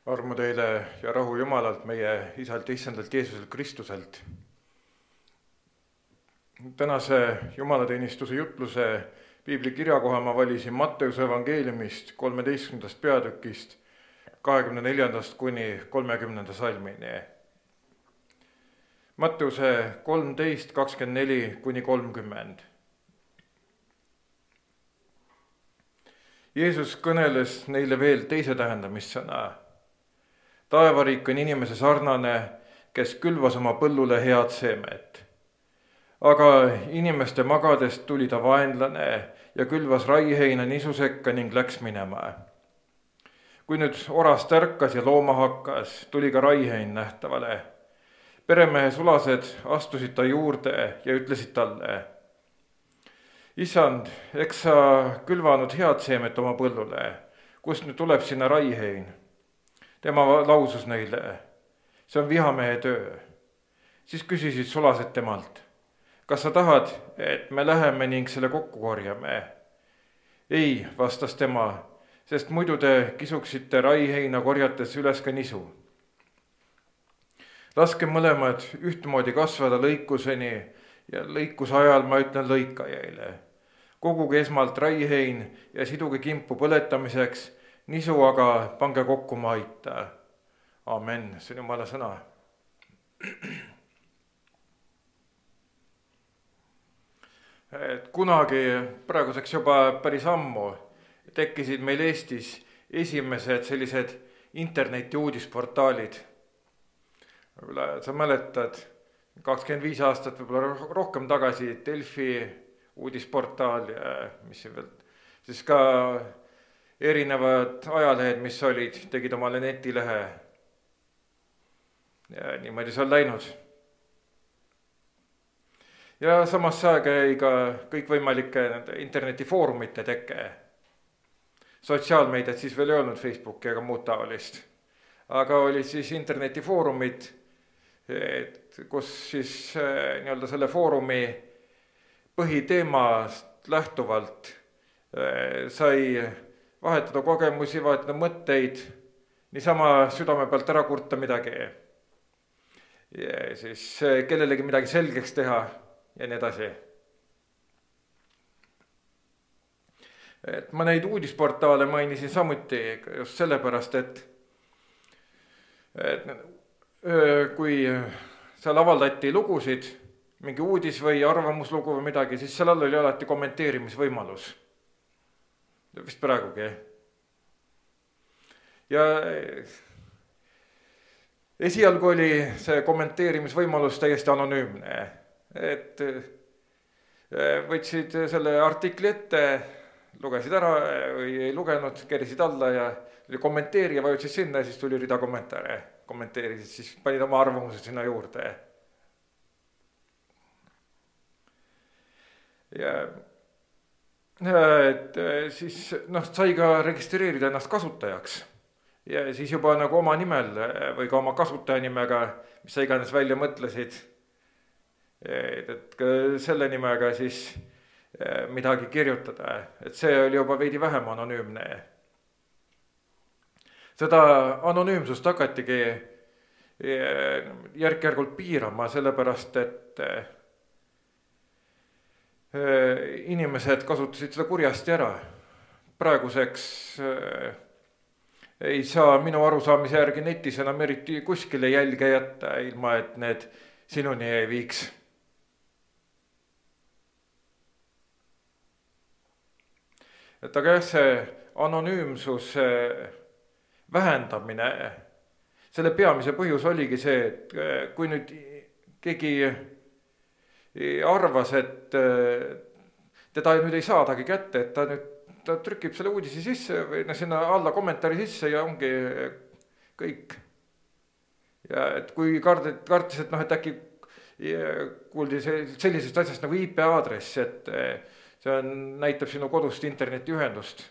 Armu teile ja rahu Jumalalt, meie Isalt ja Issandalt Jeesuselt Kristuselt. Tänase jumalateenistuse jutluse piibli kirjakoha ma valisin Matteuse evangeeliumist 13. peatükist 24. kuni 30. salmini. Matteuse 13, 24 kuni 30. Jeesus kõneles neile veel teise tähendamissõna. Taevariik on inimese sarnane, kes külvas oma põllule head seemet. Aga inimeste magadest tuli ta vaenlane ja külvas raiheina nisu sekka ning läks minema. Kui nüüd oras tärkas ja looma hakkas, tuli ka raihein nähtavale. Peremehe sulased astusid ta juurde ja ütlesid talle: Issand, eks sa külvanud head seemet oma põllule, kust nüüd tuleb sinna raihein? Tema lausus neile: see on vihamehe töö. Siis küsisid sulased temalt: kas sa tahad, et me läheme ning selle kokku korjame? Ei, vastas tema, sest muidu te kisuksite raiheina korjates üles ka nisu. Laske mõlemad ühtmoodi kasvada lõikuseni ja lõikuse ajal ma ütlen lõikajaile: koguge esmalt raihein ja siduge kimpu põletamiseks, nisu aga pange kokku maita. Amen, see on Jumala sõna. Kunagi, praeguseks juba päris ammu, tekkisid meil Eestis esimesed sellised interneti uudisportaalid. Sa mäletad, 25 aastat võib-olla rohkem tagasi Delfi uudisportaal ja mis veel, siis ka erinevad ajalehed, mis olid, tegid omale netilehe. Ja niimoodi see on läinud. Ja samas aega jäi ka kõikvõimalike internetifoorumite teke. Sotsiaalmeediat siis veel ei olnud, Facebooki ega muud taolist. Aga olid siis internetifoorumid, kus siis nii-öelda selle foorumi põhiteemast lähtuvalt sai vahetada kogemusi, vahetada mõtteid, niisama südame pealt ära kurta midagi. Ja siis kellelegi midagi selgeks teha ja nii edasi. Ma neid uudisportaale mainisin samuti just sellepärast, et kui seal avaldati lugusid, mingi uudis või arvamuslugu või midagi, siis seal all oli alati kommenteerimisvõimalus. Vist praegugi. Ja esialgu oli see kommenteerimisvõimalus täiesti anonüümne. Et võtsid selle artikli ette, lugesid ära või ei lugenud, kerisid alla ja kommenteeri ja vajutasid sinna ja siis tuli rida kommentaare. Kommenteerisid, siis panid oma arvamused sinna juurde. Ja et siis sai ka registreerida ennast kasutajaks. Ja siis juba nagu oma nimel või ka oma kasutajanimega, mis sa iganes välja mõtlesid, et ka selle nimega siis midagi kirjutada. Et see oli juba veidi vähem anonüümne. Seda anonüümsust hakatigi järk-järgult piirama, sellepärast et inimesed kasutasid seda kurjasti ära. Praeguseks ei saa minu arusaamise järgi netis enam eriti kuskile jälge jätta, ilma et need sinuni ei viiks. Et aga jah, see anonüümsus vähendamine, selle peamise põhjus oligi see, et kui nüüd keegi arvas, et teda nüüd ei saadagi kätte, et ta trükib selle uudisi sisse või sinna alla kommentaari sisse ja ongi kõik. Ja et kui kartis, et äkki kuuldi sellisest asjast nagu IP aadress, et see näitab sinu kodust internetiühendust.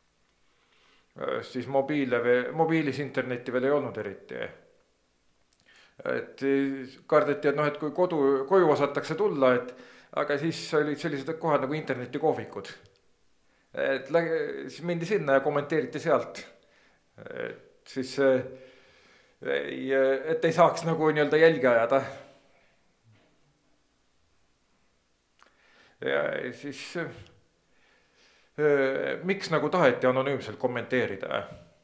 Siis mobiilis interneti veel ei olnud eriti. Et kardeti, et kui koju osatakse tulla, aga siis olid sellised kohad nagu internetikohvikud. Et siis mindi sinna ja kommenteeriti sealt. siis et ei saaks nagu nii-öelda jälgi ajada. Ja siis miks nagu taheti anonüümselt kommenteerida?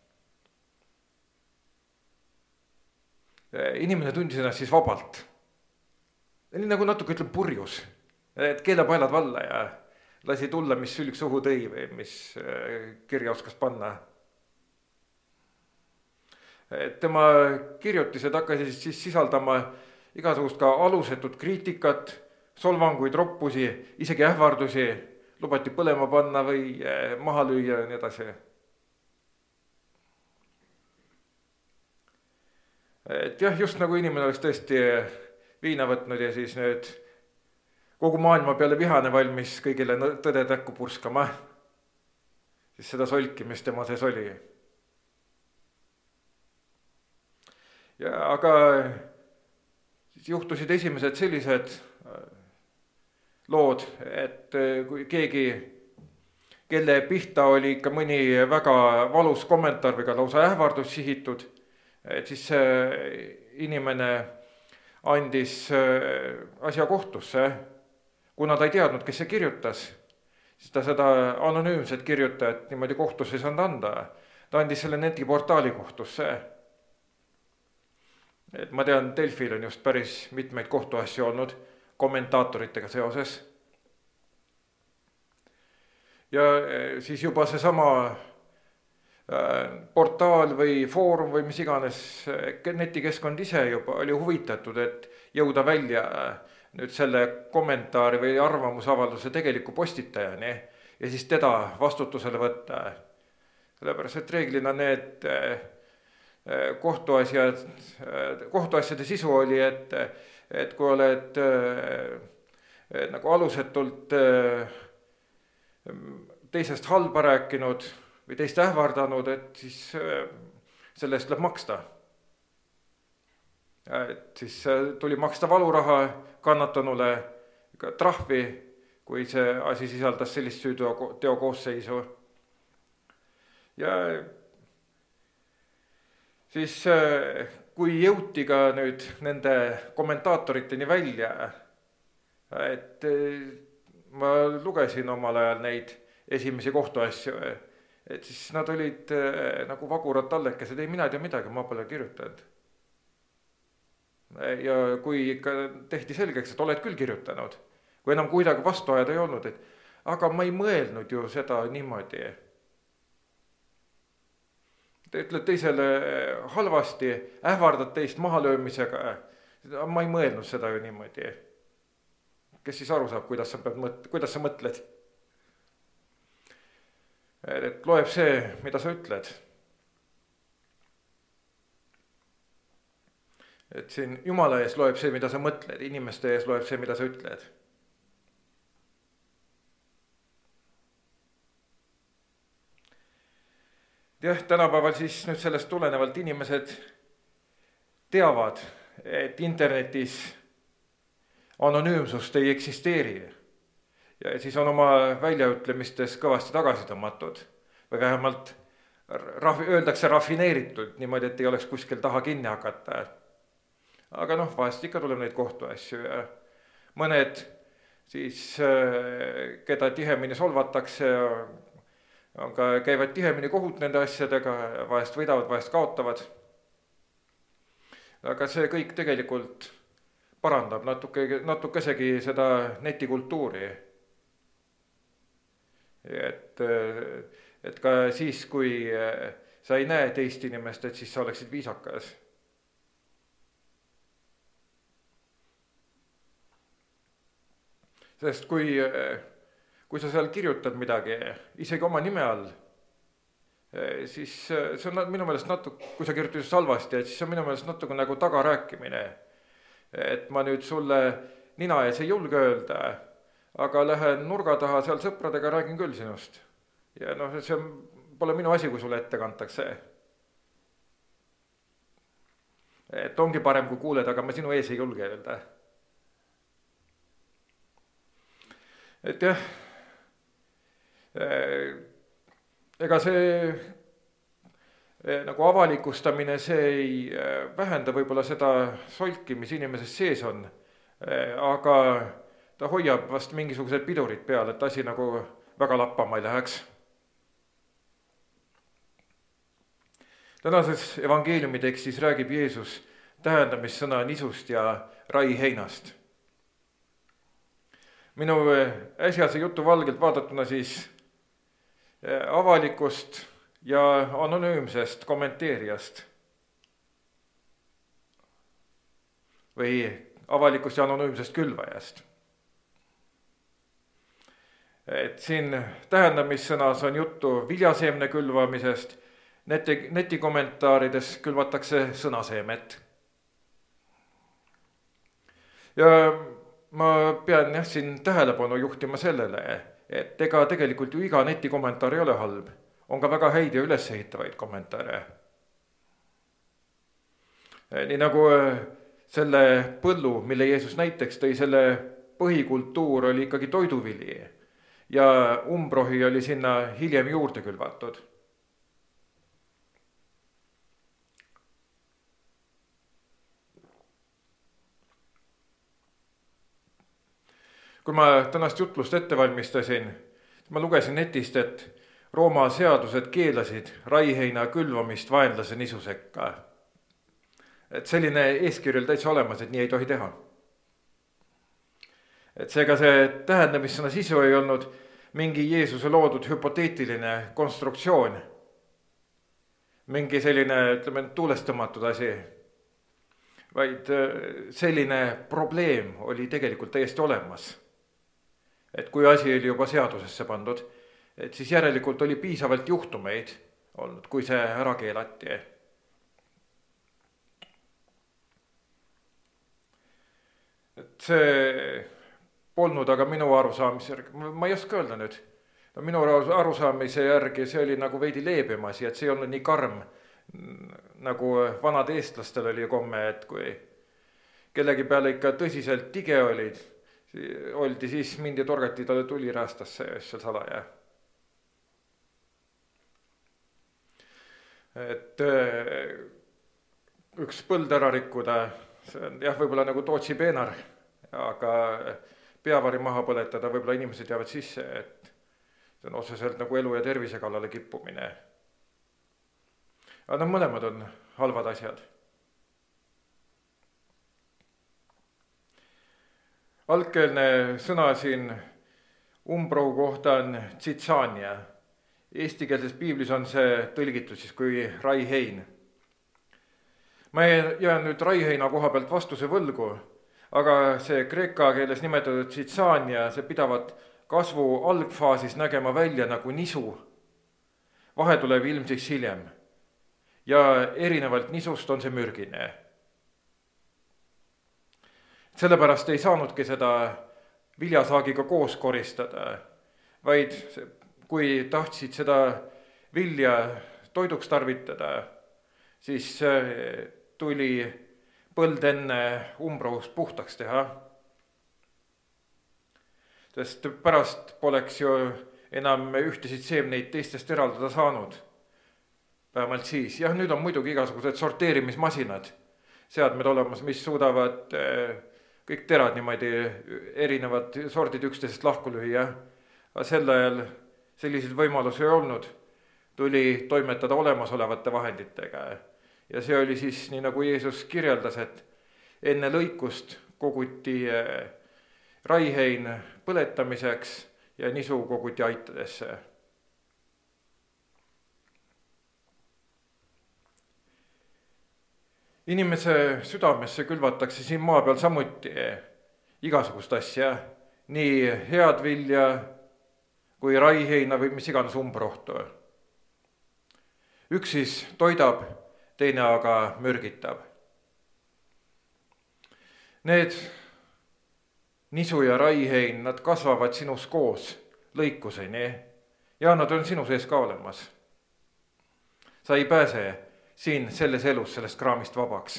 Inimene tundis ennast siis vabalt. Nii nagu natuke ütleme purjus, et keelepaelad valla ja lasi tulla, mis sülg suhu tõi või mis kirja oskas panna. Tema kirjutised hakkasid siis sisaldama igasugust ka alusetut kriitikat, solvanguid, roppusi, isegi ähvardusi, lubati põlema panna või maha lüüa ja nii edasi. Et jah, just nagu inimene oleks tõesti viina võtnud ja siis nüüd kogu maailma peale vihane valmis kõigile tõde täkku purskama, siis seda solki, mis tema sees oli. Ja aga siis juhtusid esimesed sellised lood, et kui keegi, kelle pihta oli ikka mõni väga valus kommentaar või ka lausa ähvardus sihitud, et siis inimene andis asja kohtusse, kuna ta ei teadnud, kes see kirjutas, siis ta seda anonüümset kirjutajat niimoodi kohtusse ei saanud anda. Ta andis selle netiportaali kohtusse. Et ma tean, Delfil on just päris mitmeid kohtuasju olnud kommentaatoritega seoses. Ja siis juba seesama portaal või foorum või mis iganes netikeskkond ise juba oli huvitatud, et jõuda välja nüüd selle kommentaari või arvamusavalduse tegeliku postitajani ja siis teda vastutusele võtta. Sellepärast, et reeglina need kohtuasjade sisu oli, et kui oled nagu alusetult teisest halba rääkinud või teist ähvardanud, et siis selle eest tuleb maksta. Et siis tuli maksta valuraha kannatanule, trahvi, kui see asi sisaldas sellist süüteo koosseisu. Ja siis kui jõuti ka nüüd nende kommentaatoriteni välja, et ma lugesin omal ajal neid esimesi kohtuasju, et siis nad olid nagu vagurad tallekesed, ei mina ei tea midagi, ma pole kirjutanud. Ja kui ikka tehti selgeks, et oled küll kirjutanud, kui enam kuidagi vastuajad ei olnud, et aga ma ei mõelnud ju seda niimoodi. Te ütled teisele halvasti, ähvardad teist mahalöömisega, ma ei mõelnud seda ju niimoodi. Kes siis aru saab, kuidas sa mõtled? Et loeb see, mida sa ütled. Et siin Jumala ees loeb see, mida sa mõtled, inimeste ees loeb see, mida sa ütled. Jah, tänapäeval siis nüüd sellest tulenevalt inimesed teavad, et internetis anonüümsust ei eksisteeri. Ja siis on oma väljaütlemistes kõvasti tagasi tõmmatud või vähemalt öeldakse rafineeritud niimoodi, et ei oleks kuskil taha kinni hakata. Aga vahest ikka tuleb neid kohtuasju ja mõned siis, keda tihemini solvatakse, käivad tihemini kohut nende asjadega, vahest võidavad, vahest kaotavad. Aga see kõik tegelikult parandab natukesegi seda netikultuuri. Et ka siis, kui sa ei näe teist inimest, et siis sa oleksid viisakas. Sest kui sa seal kirjutad midagi, isegi oma nime all, siis see on minu meelest kui sa kirjutad just halvasti, et siis see on minu meelest natuke nagu tagarääkimine. Et ma nüüd sulle nina ees ei julge öelda, aga lähen nurga taha seal sõpradega, räägin küll sinust. Ja see pole minu asi, kui sulle ette kantakse. Et ongi parem, kui kuuled, aga ma sinu ees ei julge öelda. Et jah, ega see nagu avalikustamine, see ei vähenda võib-olla seda solki, mis inimeses sees on, aga ta hoiab vast mingisugused pidurid peal, et asi nagu väga lappama ei läheks. tänases evangeeliumi tekstis räägib Jeesus tähendamissõna nisust ja raiheinast. minu äsjase jutu valgelt vaadatuna siis avalikust ja anonüümsest kommenteerijast või avalikust ja anonüümsest külvajast. Et siin tähendamissõnas on juttu viljaseemne külvamisest, netikommentaarides külvatakse sõnaseemet. Ja ma pean siin tähelepanu juhtima sellele, et ega tegelikult ju iga netikommentaar ei ole halb. On ka väga häid ja ülesehitavaid kommentaare. Nii nagu selle põllu, mille Jeesus näiteks tõi, selle põhikultuur oli ikkagi toiduvili ja umbrohi oli sinna hiljem juurde külvatud. Kui ma tänast jutlust ette valmistasin, ma lugesin netist, et Rooma seadused keelasid raiheina külvamist vaenlase nisu sekka. Et selline eeskirjal täitsa olemas, et nii ei tohi teha. Et seega see tähendamissõna sisu ei olnud mingi Jeesuse loodud hüpoteetiline konstruktsioon, mingi selline, ütleme, tuulest tõmmatud asi, vaid selline probleem oli tegelikult täiesti olemas. Et kui asi oli juba seadusesse pandud, et siis järelikult oli piisavalt juhtumeid olnud, kui see ära keelati. Et see polnud aga minu arusaamise järgi, ma ei oska öelda nüüd, minu arusaamise järgi see oli nagu veidi leebem asi, et see ei olnud nii karm, nagu vanad eestlastel oli komme, et kui kellegi peale ikka tõsiselt tige oldi, siis mindi torgati talle tuliräästasse seal salaja. Et üks põld ära rikkuda, see on jah, võib-olla nagu Tootsi peenar, aga peavari maha põletada, võib-olla inimesed jäävad sisse, et see on otseselt nagu elu ja tervise kallale kippumine. Aga mõlemad on halvad asjad. Algkeelne sõna siin umbrohu kohta on tsitsania. Eestikeelses piiblis on see tõlgitud siis kui raihein. Ma jään nüüd raiheina koha pealt vastuse võlgu, aga see kreeka keeles nimetatud tsitsania, see pidavat kasvu algfaasis nägema välja nagu nisu. Vahe tuleb ilmsiks hiljem ja erinevalt nisust on see mürgine. Sellepärast ei saanudki seda viljasaagiga koos koristada, vaid kui tahtsid seda vilja toiduks tarvitada, siis tuli põld enne umbrohust puhtaks teha. Sest pärast poleks ju enam ühtesid seemneid teistest eraldada saanud. Vähemalt siis. Jah, nüüd on muidugi igasugused sorteerimismasinad, seadmed olemas, mis suudavad kõik terad niimoodi erinevad sordid üksteisest lahku lüüa. Aga sel ajal selliseid võimalusi ei olnud, tuli toimetada olemasolevate vahenditega. Ja see oli siis nii, nagu Jeesus kirjeldas, et enne lõikust koguti raihein põletamiseks ja nisu koguti aitadesse. Inimese südamesse külvatakse siin maa peal samuti igasugust asja, nii head vilja kui raiheina või mis iganes umbrohtu. Üks siis toidab, teine aga mürgitab. Need nisu ja raihein, nad kasvavad sinus koos lõikuseni ja nad on sinu sees ka olemas. Sa ei pääse siin selles elus sellest kraamist vabaks.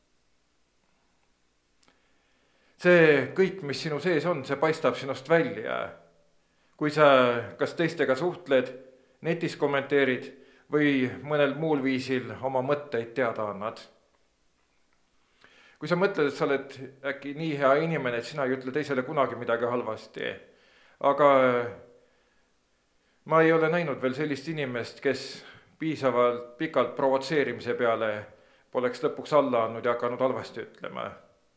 See kõik, mis sinu sees on, see paistab sinust välja. Kui sa kas teistega suhtled, netis kommenteerid või mõnel muul viisil oma mõtteid teada annad. Kui sa mõtled, et sa oled äkki nii hea inimene, et sina ei ütle teisele kunagi midagi halvasti, aga ma ei ole näinud veel sellist inimest, kes piisavalt pikalt provotseerimise peale poleks lõpuks alla andnud ja hakanud halvasti ütlema.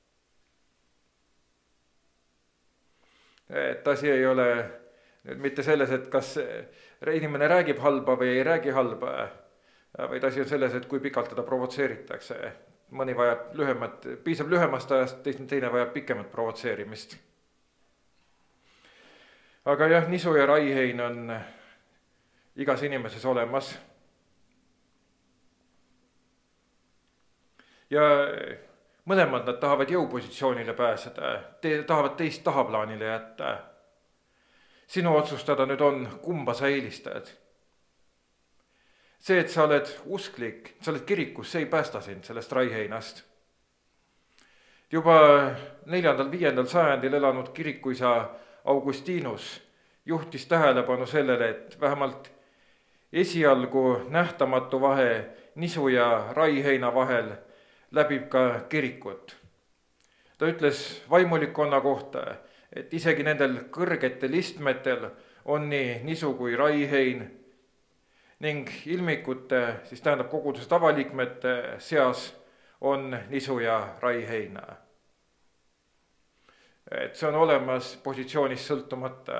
Et asi ei ole nüüd mitte selles, et kas inimene räägib halba või ei räägi halba, vaid asi on selles, et kui pikalt teda provotseeritakse. Mõni vajab piisab lühemast ajast, teine vajab pikemat provotseerimist. Aga jah, nisu ja raihein on igas inimeses olemas. Ja mõlemad nad tahavad jõupositsioonile pääseda, tahavad teist tahaplaanile jätta. Sinu otsustada nüüd on, kumba sa eelistad. See, et sa oled usklik, sa oled kirikus, see ei päästa sind sellest raiheinast. Juba 4.–5. sajandil elanud kirikuisa Augustinus juhtis tähelepanu sellele, et vähemalt esialgu nähtamatu vahe nisu ja raiheina vahel läbib ka kirikut. Ta ütles vaimulikkonna kohta, et isegi nendel kõrgetel istmetel on nii nisu kui raihein ning ilmikute, siis tähendab koguduse tavaliikmete seas on nisu ja raiheina. Et see on olemas positsioonist sõltumata.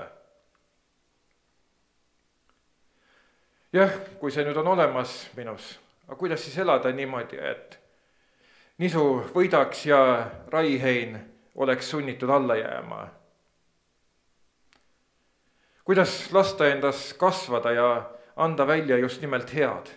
Jah, kui see nüüd on olemas minus, aga kuidas siis elada niimoodi, et nisu võidaks ja raihein oleks sunnitud alla jääma? Kuidas lasta endas kasvada ja anda välja just nimelt head?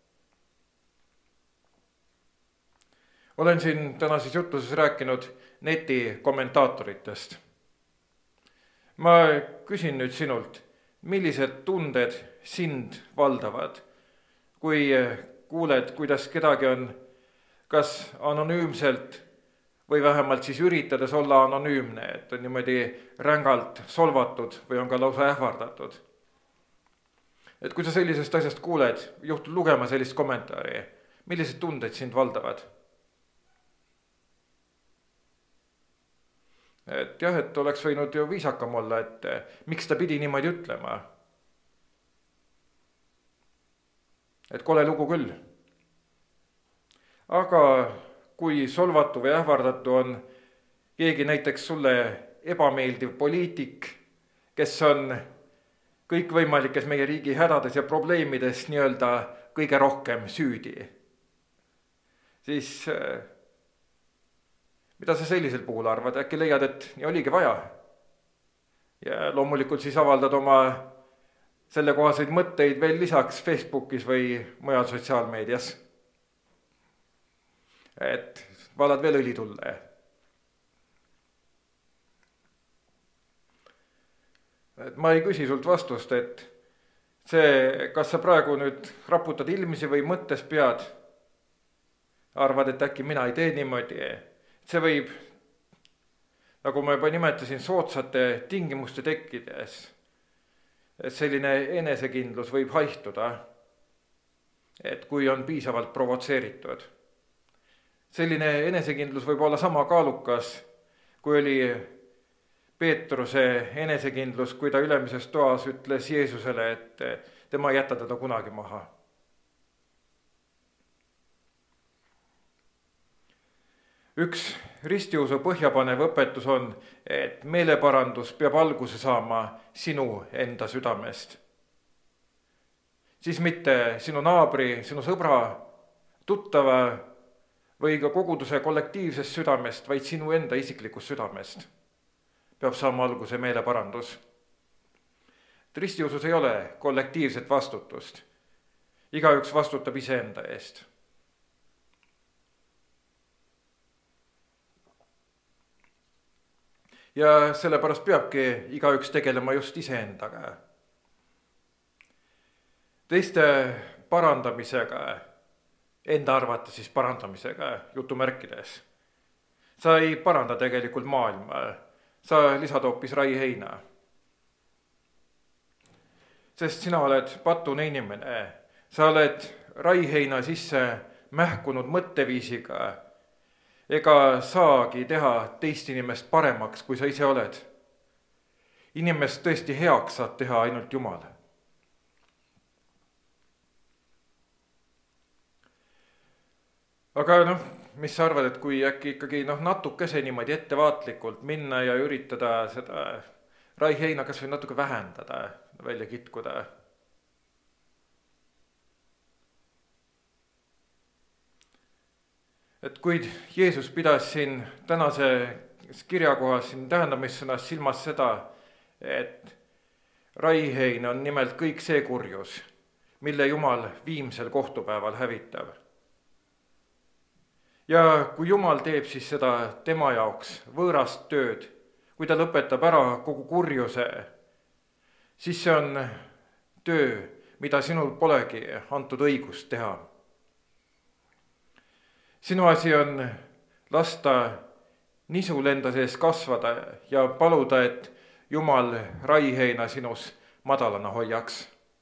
Olen siin tänases jutluses rääkinud neti kommentaatoritest. Ma küsin nüüd sinult, millised tunded sind valdavad, kui kuuled, kuidas kedagi on kas anonüümselt või vähemalt siis üritades olla anonüümne, et on niimoodi rängalt solvatud või on ka lausa ähvardatud. Et kui sa sellisest asjast kuuled, juhtud lugema sellist kommentaari, millised tunded sind valdavad? Et jah, et oleks võinud ju viisakam olla, et miks ta pidi niimoodi ütlema. Et kole lugu küll. Aga kui solvatu või ähvardatu on keegi näiteks sulle ebameeldiv poliitik, kes on kõikvõimalikes meie riigi hädades ja probleemides nii-öelda kõige rohkem süüdi, siis mida sa sellisel puhul arvad? Äkki leiad, et nii oligi vaja? Ja loomulikult siis avaldad oma sellekohaseid mõtteid veel lisaks Facebookis või mujal sotsiaalmeedias. Et valad veel õli tulle. Et ma ei küsi sult vastust, et see, kas sa praegu nüüd raputad ilmisi või mõttes pead, arvad, et äkki mina ei tee niimoodi. See võib, nagu ma juba nimetasin, soodsate tingimuste tekkides, et selline enesekindlus võib haihtuda, et kui on piisavalt provotseeritud. Selline enesekindlus võib olla sama kaalukas, kui oli Peetruse enesekindlus, kui ta ülemises toas ütles Jeesusele, et tema ei jäta teda kunagi maha. Üks ristiusu põhjapanev õpetus on, et meeleparandus peab alguse saama sinu enda südamest. Siis mitte sinu naabri, sinu sõbra, tuttava või ka koguduse kollektiivsest südamest, vaid sinu enda isiklikust südamest peab saama alguse meeleparandus. Ristiusus ei ole kollektiivset vastutust. Igaüks vastutab iseenda eest. Ja sellepärast peabki igaüks tegelema just iseendaga. Teiste parandamisega, enda arvata siis parandamisega jutumärkides. Sa ei paranda tegelikult maailma, sa lisad hoopis raiheina. Sest sina oled patune inimene, sa oled raiheina sisse mähkunud mõtteviisiga ega saagi teha teist inimest paremaks, kui sa ise oled. Inimest tõesti heaks saab teha ainult Jumal. Aga mis sa arvad, et kui äkki ikkagi natukese niimoodi ettevaatlikult minna ja üritada seda raiheina kas või natuke vähendada, välja kitkuda? Et kui Jeesus pidas siin tänase kirjakohas siin tähendamissõnas silmas seda, et raihein on nimelt kõik see kurjus, mille Jumal viimsel kohtupäeval hävitab. Ja kui Jumal teeb siis seda tema jaoks võõrast tööd, kui ta lõpetab ära kogu kurjuse, siis see on töö, mida sinul polegi antud õigust teha. Sinu asi on lasta nisul enda sees kasvada ja paluda, et Jumal raiheina sinus madalana hoiaks.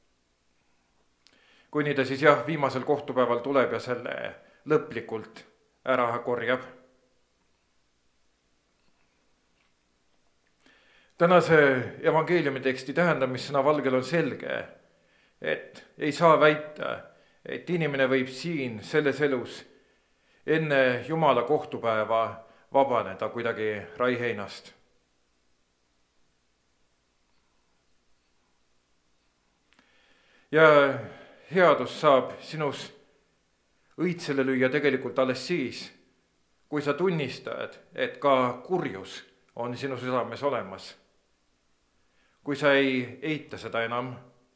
Kuni ta siis viimasel kohtupäeval tuleb ja selle lõplikult ära korjab. Tänase evangeeliumi teksti tähendamissõna valgel on selge, et ei saa väita, et inimene võib siin selles elus enne Jumala kohtupäeva vabaneda kuidagi raiheinast. Ja headus saab sinus õitsele lüüa tegelikult alles siis, kui sa tunnistad, et ka kurjus on sinu südames olemas. Kui sa ei eita seda enam.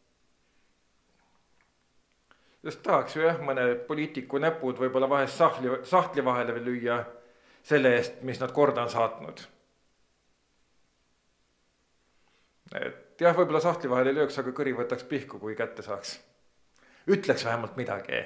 Sest tahaks ju mõne poliitiku näpud võib-olla vahest sahtli vahele veel lüüa selle eest, mis nad korda on saatnud. Et võib-olla sahtli vahele ei lööks, aga kõri võtaks pihku, kui kätte saaks. Ütleks vähemalt midagi.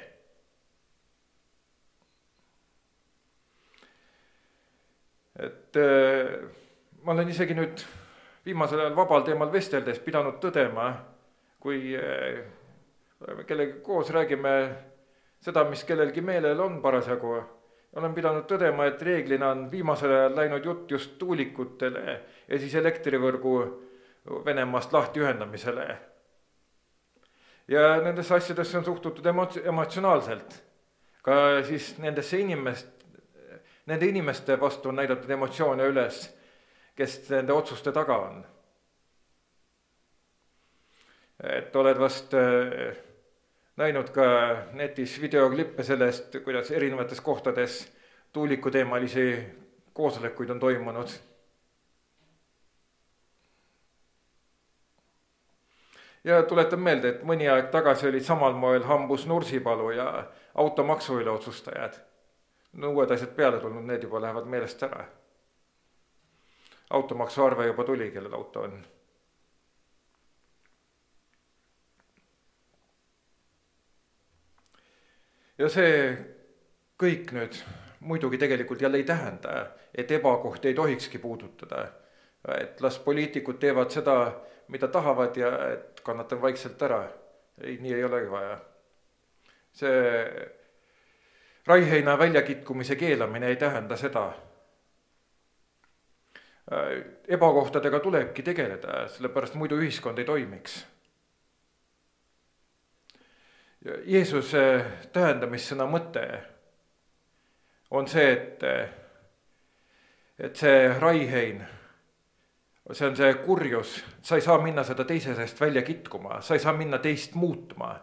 Et ma olen isegi nüüd viimasel ajal vabal teemal vesteldes pidanud tõdema, kui kellegi koos räägime seda, mis kellelgi meelel on parasjagu. Olen pidanud tõdema, et reeglina on viimasel ajal läinud jutt just tuulikutele ja siis elektrivõrgu Venemaast lahti ühendamisele. Ja nendesse asjadesse on suhtutud emotsionaalselt. Ka siis nende inimeste vastu on näidatud emotsioone üles, kes nende otsuste taga on. Et oled vast näinud ka netis videoklippe sellest, kuidas erinevates kohtades tuulikuteemalisi koosolekuid on toimunud. Ja tuletan meelde, et mõni aeg tagasi olid samal moel hambus Nursipalu ja automaksu üle otsustajad. Uued asjad peale tulnud, need juba lähevad meelest ära. Automaksu arve juba tuli, kellel auto on. Ja see kõik nüüd muidugi tegelikult jälle ei tähenda, et ebakohti ei tohikski puudutada. Et las poliitikud teevad seda, mida tahavad ja et kannatan vaikselt ära. Ei, nii ei olegi vaja. See raiheina väljakitkumise keelamine ei tähenda seda. Ebakohtadega tulebki tegeleda, sellepärast muidu ühiskond ei toimiks. Jeesuse tähendamissõna mõte on see, et see raihein, see on see kurjus, sa ei saa minna seda teise seest välja kitkuma, sa ei saa minna teist muutma.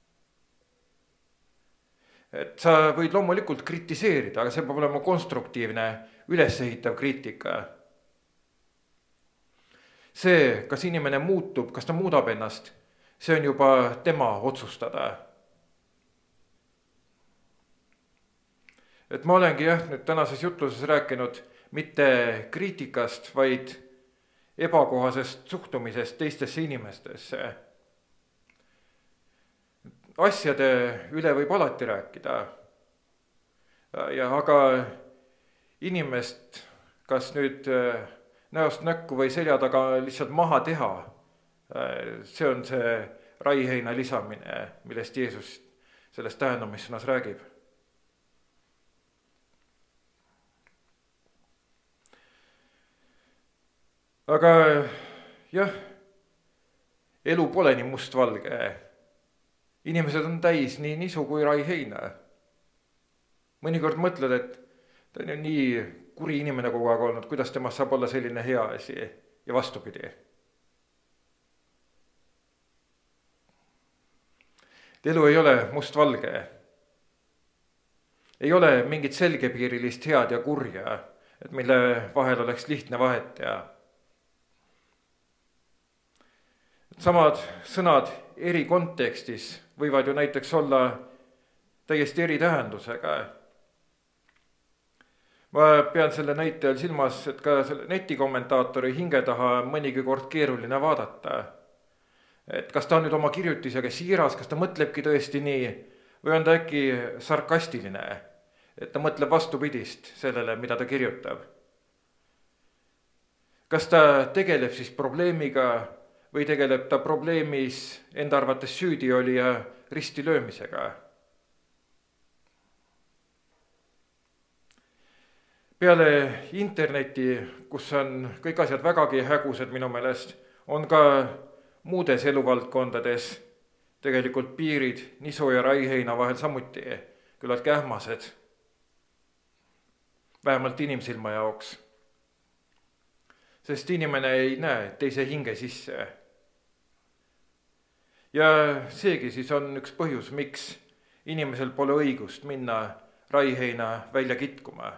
Et sa võid loomulikult kritiseerida, aga see peab olema konstruktiivne, ülesehitav kriitika. See, kas inimene muutub, kas ta muudab ennast, see on juba tema otsustada. Et ma olengi nüüd tänases jutluses rääkinud mitte kriitikast, vaid ebakohasest suhtumisest teistesse inimestesse. Asjade üle võib alati rääkida, aga inimest kas nüüd näost näkku või selja taga lihtsalt maha teha, see on see raiheina lisamine, millest Jeesus selles tähendamissõnas räägib. aga jah, elu pole nii mustvalge. Inimesed on täis nii nisu kui raiheina. Mõnikord mõtled, et ta on ju nii kuri inimene kogu aeg olnud, kuidas temast saab olla selline hea asi ja vastupidi. Elu ei ole mustvalge. Ei ole mingit selgepiirilist head ja kurja, et mille vahel oleks lihtne vahet teha. Samad sõnad eri kontekstis võivad ju näiteks olla täiesti eri tähendusega. Ma pean selle näite all silmas, et ka selle netikommentaatori hinge taha on mõnigi kord keeruline vaadata. Et kas ta on nüüd oma kirjutisega siiras, kas ta mõtlebki tõesti nii või on ta äkki sarkastiline, et ta mõtleb vastupidist sellele, mida ta kirjutab. Kas ta tegeleb siis probleemiga või tegeleb ta probleemis enda arvates süüdiolija ristilöömisega. Peale interneti, kus on kõik asjad vägagi hägused minu meelest, on ka muudes eluvaldkondades tegelikult piirid nisu ja raiheina vahel samuti küllaltki ähmased, vähemalt inimsilma jaoks. Sest inimene ei näe teise hinge sisse. Ja seegi siis on üks põhjus, miks inimesel pole õigust minna raiheina välja kitkuma.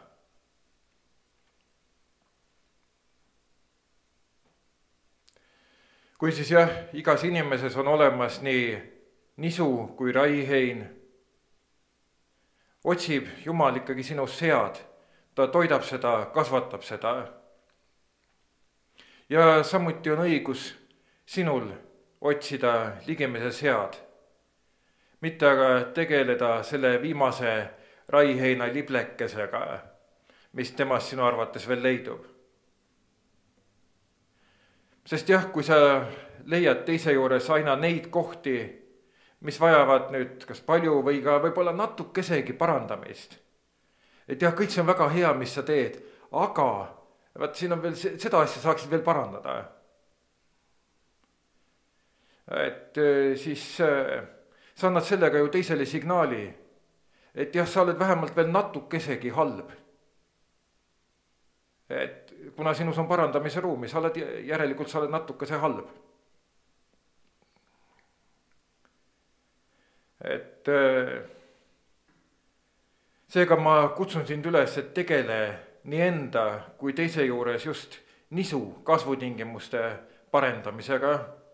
Kui siis jah, igas inimeses on olemas nii nisu kui raihein, otsib Jumal ikkagi sinust head, ta toidab seda, kasvatab seda. Ja samuti on õigus sinul otsida ligimises head, mitte aga tegeleda selle viimase raiheina liblekesega, mis temast sinu arvates veel leidub. Sest jah, kui sa leiad teise juures aina neid kohti, mis vajavad nüüd kas palju või ka võib-olla natukesegi parandamist. Et jah, kõik see on väga hea, mis sa teed, aga vaat siin on veel seda asja saaksid veel parandada. Et siis sa annad sellega ju teisele signaali, et jah, sa oled vähemalt veel natukesegi halb. Et kuna sinus on parandamise ruumi, järelikult sa oled natukese halb. Et seega ma kutsun sind üles, et tegele nii enda kui teise juures just nisu kasvutingimuste parendamisega.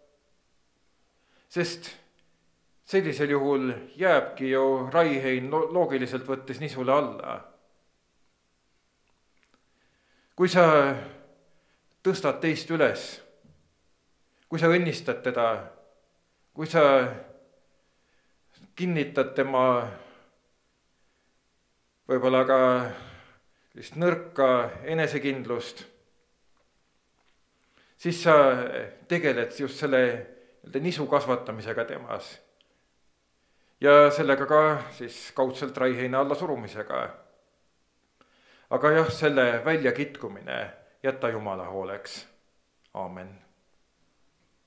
Sest sellisel juhul jääbki ju raihein loogiliselt võttes nisule alla. Kui sa tõstad teist üles, kui sa õnnistad teda, kui sa kinnitad tema võib-olla ka nõrka enesekindlust, siis sa tegeled just selle nisu kasvatamisega temas ja sellega ka siis kaudselt raiheina alla surumisega. Aga jah, selle välja kitkumine jätta Jumala hooleks. Aamen.